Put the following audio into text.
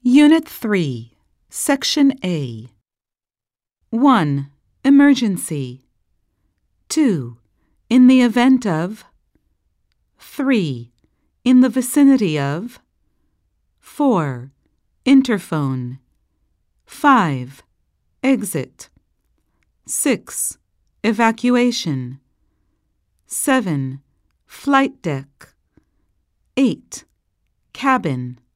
Unit 3, Section A. 1. Emergency. 2. In the event of. 3. In the vicinity of. 4. Interphone. 5. Exit. 6. Evacuation. 7. Flight deck. 8. Cabin.